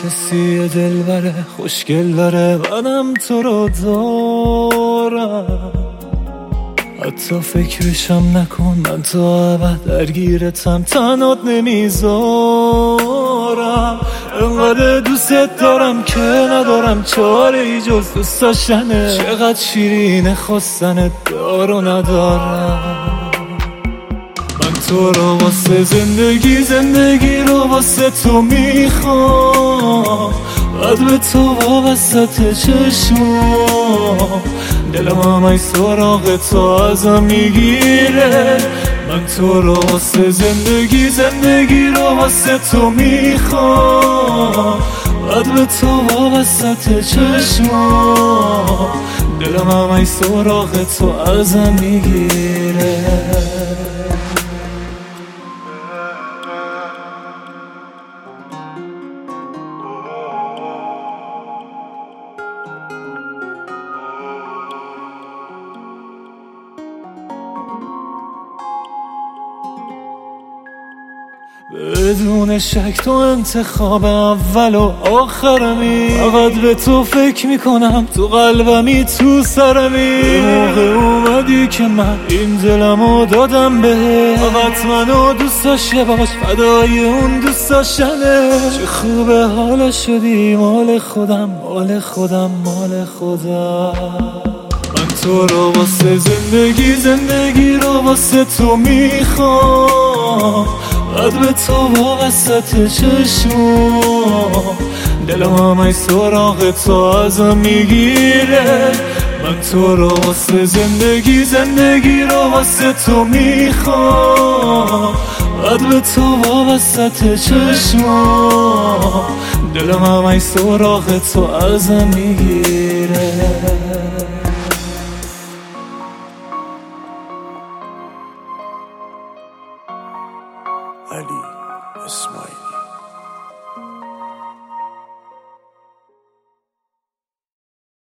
کسی دلبره خوشگل داره منم تو رو دارم، حتی فکرشم نکن من تا ابد درگیرتم تنات نمیذارم. انقدر دوست دارم که ندارم چاره ای جز دوست داشتنه، چقدر شیرینه خواستنت دارو ندارم. من تو رو واسه زندگی رو واسه تو میخوام، بعد به تو وابسته چشمام، دلم همه سراغ تو ازم میگیره. من تو رو واسه زندگی رو واسه تو میخوام، بعد به تو وابسته چشمام، دلم همه سراغ تو ازم میگیره. بدون شک تو انتخاب اول و آخرمی، فقط به تو فکر میکنم تو قلبمی تو سرمی. به موقع اومدی که من این دلمو دادم به، فقط منو دوست داشته باش فدای اون دوست داشتنه. چه خوبه حالا شدی مال خودم مال خودم مال خودم. من تو رو واسه زندگی رو واسه تو میخوام، بعد به تو وابسته چشمام، دلم همه سراغ تو ازم میگیره. من تو رو واسه زندگی رو واسه تو میخوام، بعد به تو وابسته چشمام، دلم همه سراغ تو ازم میگیره. علی اسماعیلی.